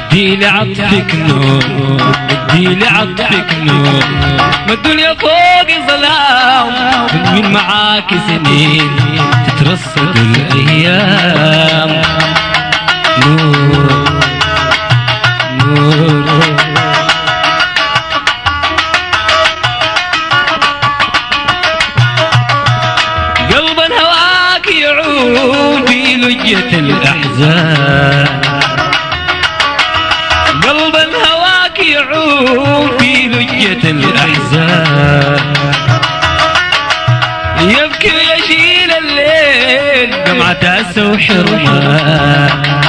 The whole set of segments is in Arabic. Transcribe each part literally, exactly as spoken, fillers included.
ادي لعطفك نور ادي لعطفك نور ما الدنيا فوق ظلام من معاك سنين تترصد الايام نور نور قلبا هواك يعوم في لجة الاحزان قلبا هواك يعوم في لجة الأحزان يبكي ويشيل الليل دمعة أسى وحرمان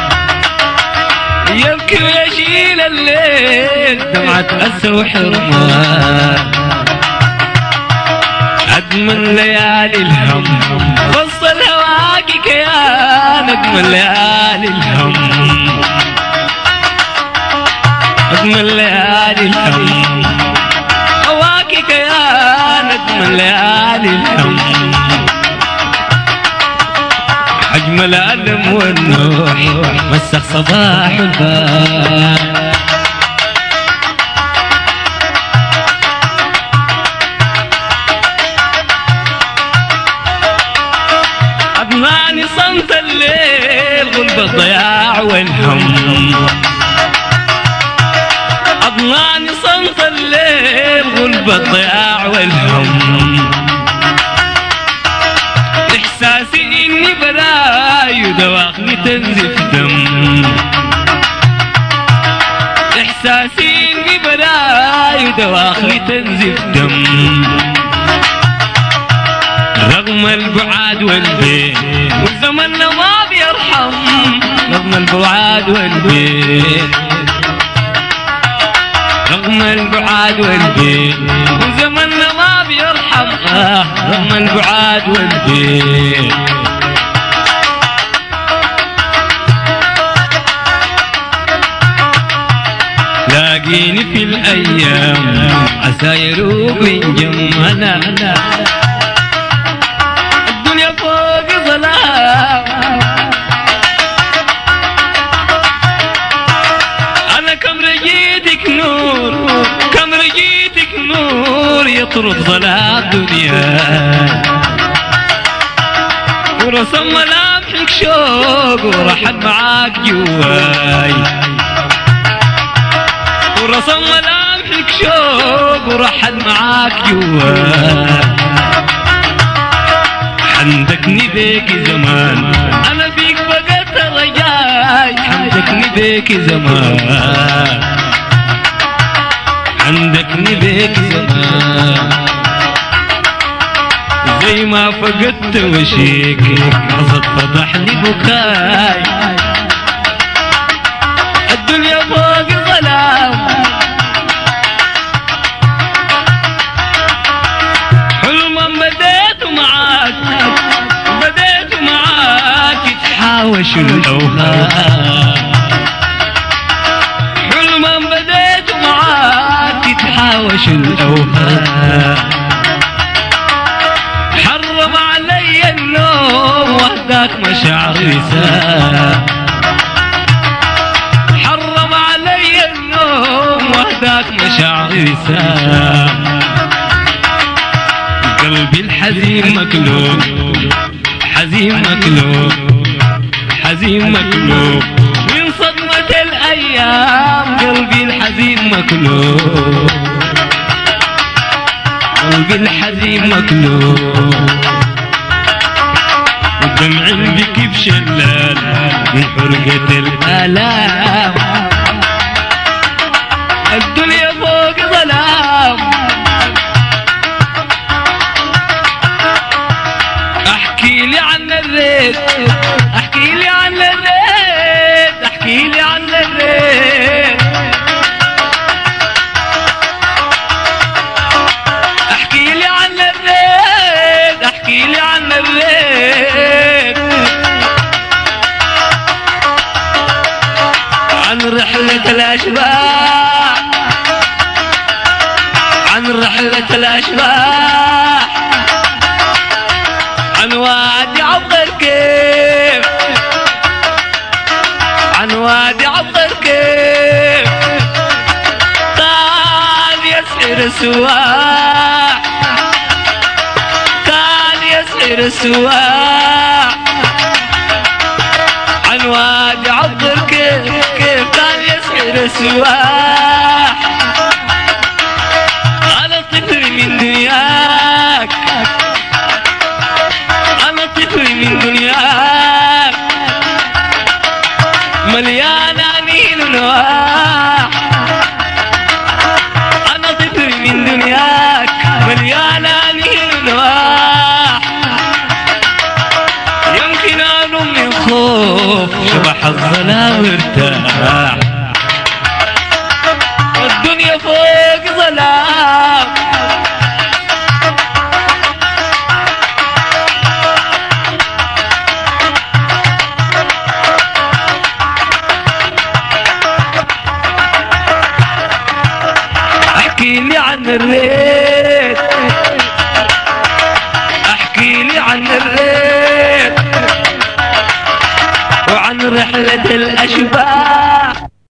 يبكي ويشيل الليل دمعة أسى وحرمان أجمل ليالي الهم وصل هواك كيان أجمل ليالي الهم أجمل ليالي الهم هواك كيان أجمل ليالي الهم أجمل الألم والنوح مسخ صباح الباب أضناني صمت الليل غلب الضياع والهم أضناني صمت الليل غلب الضياع والهم إحساسي إني براي ودواخلي تنزف دم إحساسي إني براي ودواخلي تنزف دم رغم البعاد والبيت وزمننا ما بيرحم رغم البعاد والبيت رغم البعاد والبيت وزمننا ما بيرحم آه رغم البعاد والبيت لاقيني في الأيام عسى يروق من جمنا الدنيا فوق ظلام أنا كم رجيتك نور كم رجيتك نور يطرد ظلام دنيا ورسم ملامحك شوق ورحل معاك جواي ورسم ملامحك شوق ورحل معاك جواي حندكني بيك زمان أنا فيك فقدت رجاي حندكني بيك زمان حندكني بيك زمان زي ما فقدت وشيك قصد فتحني بكاي الدنيا فوق ظلام حلما بديت معاك بديت معاك تحاوش الأوهام حلما بديت معاك تحاوش الأوهام حرم علي النوم وحدك مشاعري سام حرم علي النوم وحدك مشاعري سام قلبي الحزين مكلوب حزين مكلوب حزين مكلوب من صدمة الأيام قلبي الحزين مكلوب قلبي الحزين مكلوب ودمع بكي بشلال من حرقة الآلام الدنيا فوق ظلام احكي لي عن الريت احكي لي عن الريت احكي لي عن الريت احكي لي عن الريت احكي لي عن الريت عن رحلة الأشباح عن رحلة الأشباح عن وادي عبد الكيف عن وادي عبر كيف كان يسحر السواح، كان يسحر السواح عن وادي عبر كيف كيف كان يسحر السواح. أنا طفل من دنياك، أنا طفل من دنياك مليان أنين ونواح. أنا طفل من دنياك مليان أنين ونواح. يمكن أنوم من خوف شبح الظلام ارتاح، والدنيا فوق ظلام. احكي لي عن الريت، احكي لي عن الريت وعن رحلة الاشباح.